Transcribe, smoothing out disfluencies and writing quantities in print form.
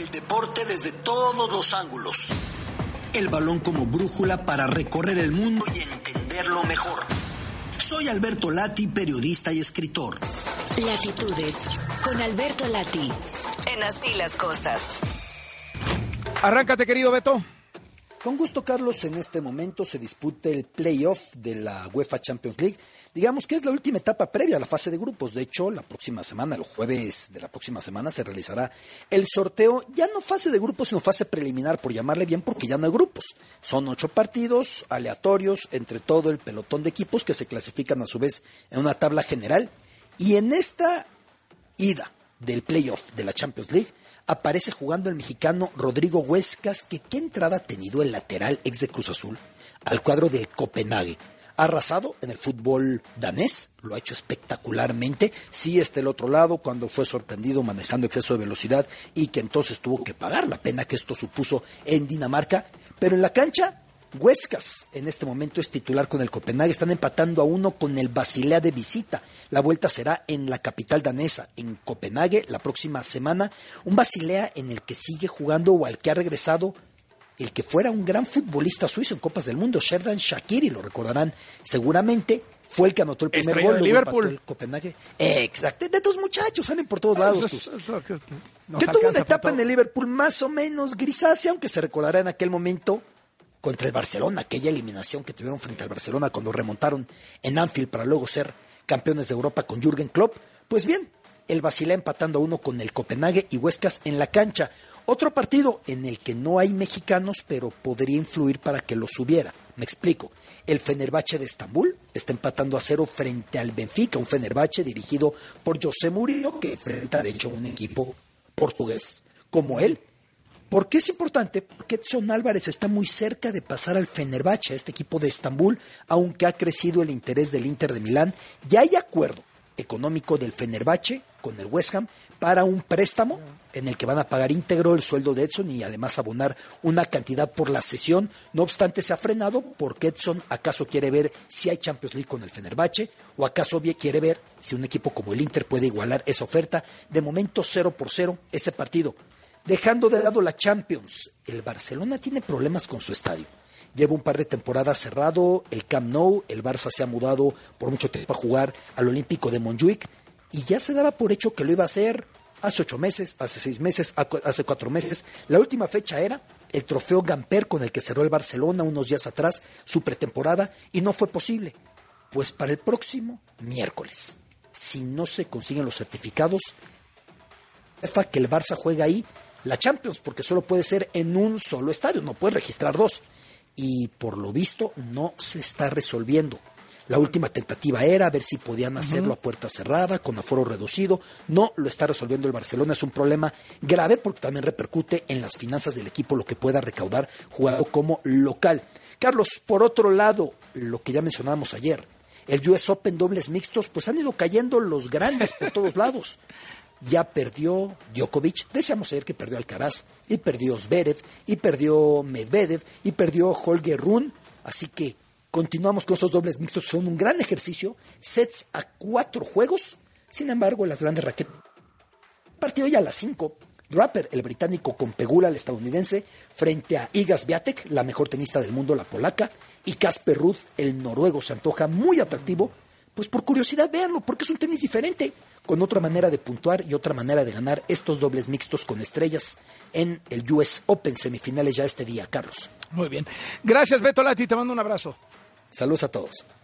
El deporte desde todos los ángulos. El balón como brújula para recorrer el mundo y entenderlo mejor. Soy Alberto Lati, periodista y escritor. Latitudes, con Alberto Lati, en Así las Cosas. Arráncate, querido Beto. Con gusto, Carlos. En este momento se disputa el playoff de la UEFA Champions League. Digamos que es la última etapa previa a la fase de grupos. De hecho, la próxima semana, el jueves de la próxima semana, se realizará el sorteo, ya no fase de grupos, sino fase preliminar, por llamarle bien, porque ya no hay grupos. Son 8 partidos aleatorios entre todo el pelotón de equipos que se clasifican a su vez en una tabla general. Y en esta ida del playoff de la Champions League, aparece jugando el mexicano Rodrigo Huescas, que qué entrada ha tenido el lateral ex de Cruz Azul al cuadro del Copenhague. Ha arrasado en el fútbol danés, lo ha hecho espectacularmente. Sí está el otro lado cuando fue sorprendido manejando exceso de velocidad y que entonces tuvo que pagar la pena que esto supuso en Dinamarca. Pero en la cancha, Huescas en este momento es titular con el Copenhague. Están empatando a 1 con el Basilea de visita. La vuelta será en la capital danesa, en Copenhague, la próxima semana. Un Basilea en el que sigue jugando o al que ha regresado el que fuera un gran futbolista suizo en Copas del Mundo, Xherdan Shaqiri, lo recordarán seguramente, fue el que anotó el primer Estrella gol. de Liverpool. El Copenhague. Exacto, de tus muchachos, salen por todos lados. Que tuvo una etapa en el Liverpool más o menos grisácea, aunque se recordará en aquel momento contra el Barcelona, aquella eliminación que tuvieron frente al Barcelona cuando remontaron en Anfield para luego ser campeones de Europa con Jürgen Klopp. Pues bien, el Basilea empatando a 1 con el Copenhague y Huescas en la cancha. Otro partido en el que no hay mexicanos, pero podría influir para que los hubiera. Me explico. El Fenerbahce de Estambul está empatando a 0 frente al Benfica, un Fenerbahce dirigido por José Mourinho, que enfrenta de hecho un equipo portugués como él. ¿Por qué es importante? Porque Edson Álvarez está muy cerca de pasar al Fenerbahce, a este equipo de Estambul, aunque ha crecido el interés del Inter de Milán. Ya hay acuerdo económico del Fenerbahce con el West Ham para un préstamo en el que van a pagar íntegro el sueldo de Edson y además abonar una cantidad por la cesión. No obstante, se ha frenado porque Edson acaso quiere ver si hay Champions League con el Fenerbahce o acaso quiere ver si un equipo como el Inter puede igualar esa oferta. De momento 0-0 ese partido. Dejando de lado la Champions, el Barcelona tiene problemas con su estadio. Lleva un par de temporadas cerrado el Camp Nou, el Barça se ha mudado por mucho tiempo a jugar al Olímpico de Montjuic y ya se daba por hecho que lo iba a hacer hace 8 meses, hace 6 meses, hace 4 meses. La última fecha era el trofeo Gamper con el que cerró el Barcelona unos días atrás, su pretemporada, y no fue posible. Pues para el próximo miércoles, si no se consiguen los certificados, que el Barça juega ahí la Champions, porque solo puede ser en un solo estadio, no puede registrar 2. Y por lo visto no se está resolviendo. La última tentativa era ver si podían hacerlo a puerta cerrada, con aforo reducido. No lo está resolviendo el Barcelona. Es un problema grave porque también repercute en las finanzas del equipo, lo que pueda recaudar jugando como local. Carlos, por otro lado, lo que ya mencionábamos ayer, el US Open dobles mixtos, pues han ido cayendo los grandes por todos lados. Ya perdió Djokovic, decíamos ayer que perdió Alcaraz, y perdió Zverev, y perdió Medvedev, y perdió Holger Rune, así que continuamos con estos dobles mixtos, son un gran ejercicio, sets a 4 juegos, sin embargo las grandes raquetas. Partido ya a las 5, Draper, el británico con Pegula, el estadounidense, frente a Iga Swiatek, la mejor tenista del mundo, la polaca, y Casper Ruud, el noruego, se antoja muy atractivo. Pues por curiosidad véanlo, porque es un tenis diferente, con otra manera de puntuar y otra manera de ganar estos dobles mixtos con estrellas en el US Open, semifinales ya este día, Carlos. Muy bien. Gracias, Beto Lati, te mando un abrazo. Saludos a todos.